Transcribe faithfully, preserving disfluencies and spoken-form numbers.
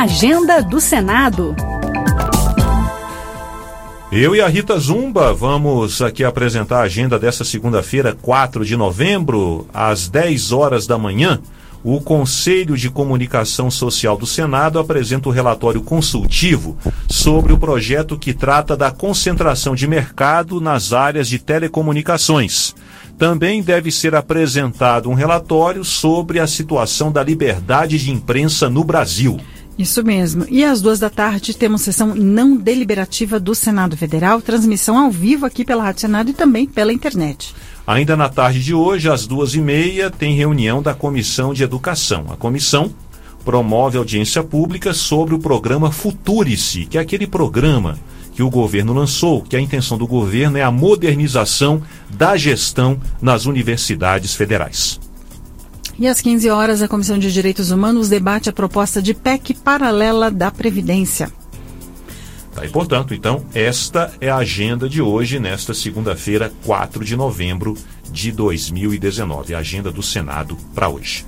Agenda do Senado. Eu e a Rita Zumba vamos aqui apresentar a agenda dessa segunda-feira, quatro de novembro, às dez horas da manhã. O Conselho de Comunicação Social do Senado apresenta o relatório consultivo sobre o projeto que trata da concentração de mercado nas áreas de telecomunicações. Também deve ser apresentado um relatório sobre a situação da liberdade de imprensa no Brasil. Isso mesmo. E às duas da tarde temos sessão não deliberativa do Senado Federal, transmissão ao vivo aqui pela Rádio Senado e também pela internet. Ainda na tarde de hoje, às duas e meia, tem reunião da Comissão de Educação. A comissão promove audiência pública sobre o programa Futurice, que é aquele programa que o governo lançou, que a intenção do governo é a modernização da gestão nas universidades federais. E às quinze horas, a Comissão de Direitos Humanos debate a proposta de P E C paralela da Previdência. Tá, e, portanto, então, esta é a agenda de hoje, nesta segunda-feira, quatro de novembro de dois mil e dezenove. A agenda do Senado para hoje.